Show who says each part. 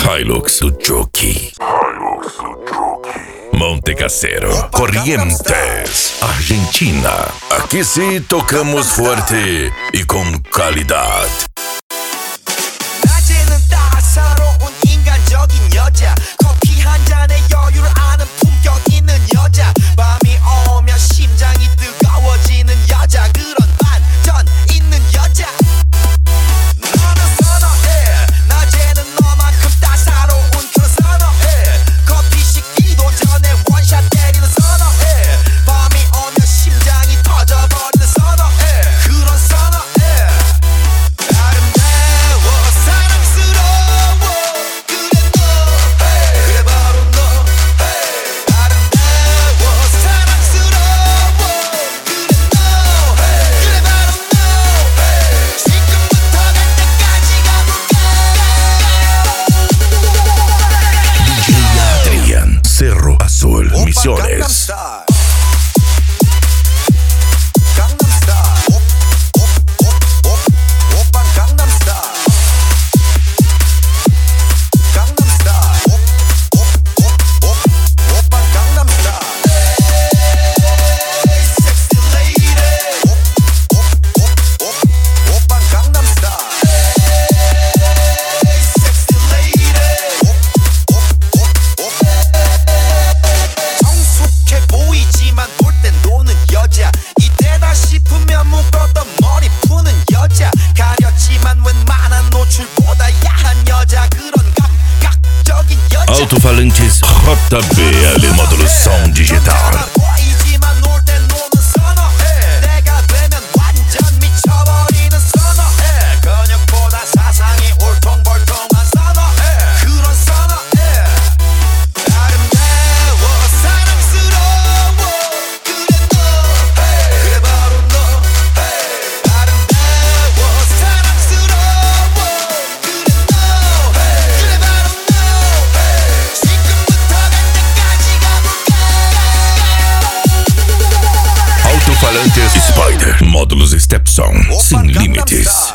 Speaker 1: Hilux Suzuki. Montecasero, Corrientes, Argentina. Aquí sí tocamos fuerte y con calidad.
Speaker 2: 낮에는 따사로운 인간적인 여자, 커피 한 잔에 여유를 아는 품격 있는 여자, 밤이 오면 심장이 뜨거워지는 여자, 그런 반전 있는 여자 너는 선호해. 낮에는 너만큼 따사로운 그런 선호해. 커피 식기도 전에 원샷 때리는 선호해. 밤이 오면 심장이 터져버리는 선호해. 그런 선호해. 아름다워 사랑스러워 그래 너 그래 바로 너 아름다워 사랑스러워 그래 너 그래 바로 너 지금부터 갈 때까지 가볼까.
Speaker 1: DJ Adrian, Cerro Azul, Misiones.
Speaker 2: 성숙해 보이지만 놀 땐 노는 여자, 이때다 싶으면 묶었던 머리 푸는 여자, 가렸지만 웬만한 노출보다 야한 여자, 그런 감각적인 여자.
Speaker 1: Alto-falantes JBL módulo som digital.
Speaker 2: 보이지만 놀 땐 노는 선호해. 내가 되면 완전 미쳐버리는 선호해. 근육보다 사상이 울퉁불퉁한 선호해. 그런 선호해. 아름다워 사랑스러워 그래 너 그래 바로 너 아름다워 사랑스러워 그래 너 그래 바로 너 지금부터 갈 때까지 가볼까.
Speaker 1: Alto-falantes Spider, módulos Stepson, sem limites.